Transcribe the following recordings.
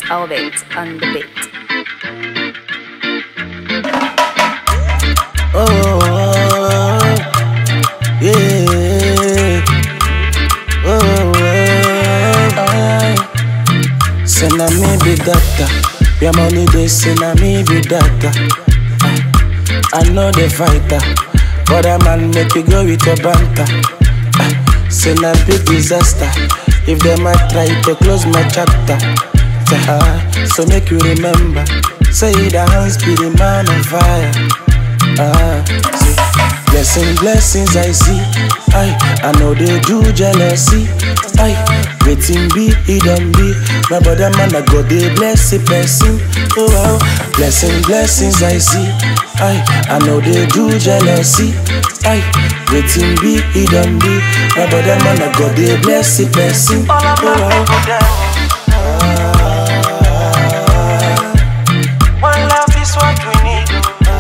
Orbit on the beat. Oh, yeah. Say na me be doctor. Your money they say na me be doctor. I know the fighter, but a man make you go with your banter. Say na big disaster if them a try to close my chapter. So make you remember, say the hands be the man on fire. Blessings I see. I know they do jealousy. Waiting be, he don't be. My brother man I got the blessed person. Oh wow. Blessings I see. I know they do jealousy. Waiting be, he don't be. My brother man I got the blessed person. Oh wow. One love is what we need.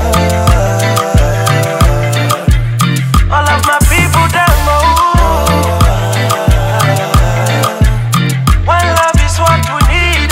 All of my people them one love is what we need.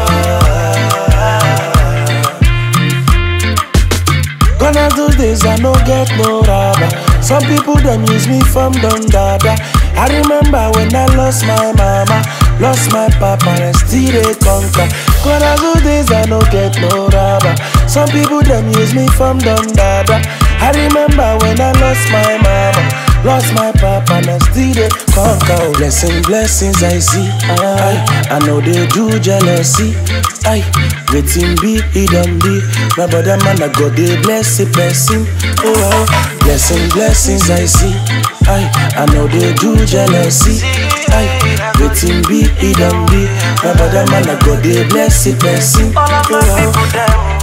Gonna do this, I no get no rubber. Some people them use me from Don Dada. I remember when I lost my mama, lost my papa, and still they conquer. Gonna do this, I no get no rubber. Some people them use me from Don Dada. I remember when I lost my mama, lost my papa, and still they conquer. Blessings I see. I know they do jealousy. Waiting be, he don't be. My brother man I got the blessed person. Oh wow. Blessings I see. I know they do jealousy. Waiting be, he don't be. My brother man I got the blessed person. All of my people them